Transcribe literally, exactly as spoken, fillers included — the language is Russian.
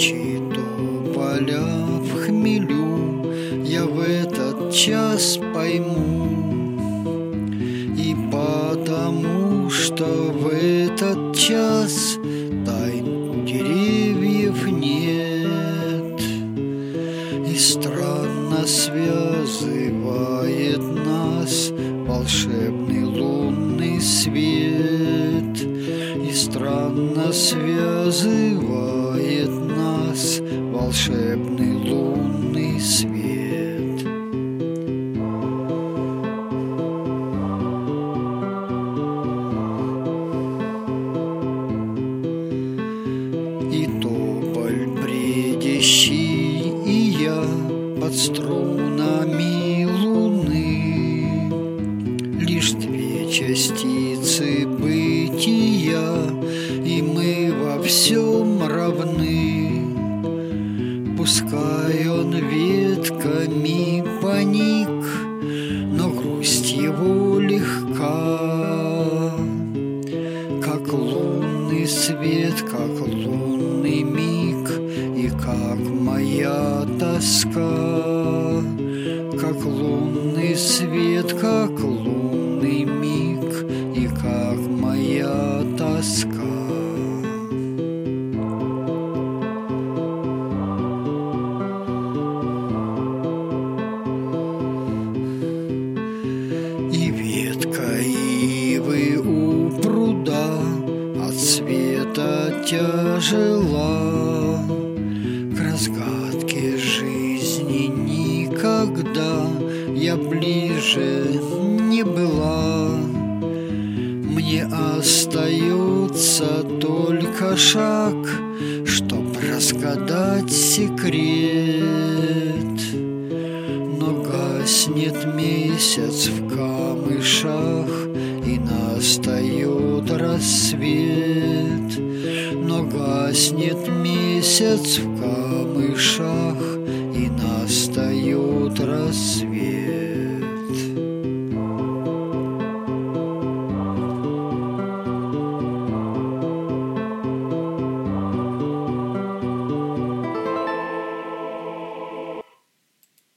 ночи тополя в хмелю я в этот час пойму, и потому, что в этот час тайн у деревьев нет, и странно связывает нас волшебный лунный свет, и странно связывает нас волшебный лунный свет. И тополь бредящий, и я под струнами луны, лишь две частицы бытия, и мы во всем равны. Пускай он ветками поник, но грусть его легка, как лунный свет, как лунный миг, и как моя тоска, как лунный свет, как лунный миг, и как моя тоска. И ветка ивы у пруда от света тяжела, к разгадке жизни никогда я ближе не была. Мне остается только шаг, чтоб разгадать секрет, но гаснет месяц в камышах, и настает рассвет, но гаснет месяц в камышах, и настает рассвет.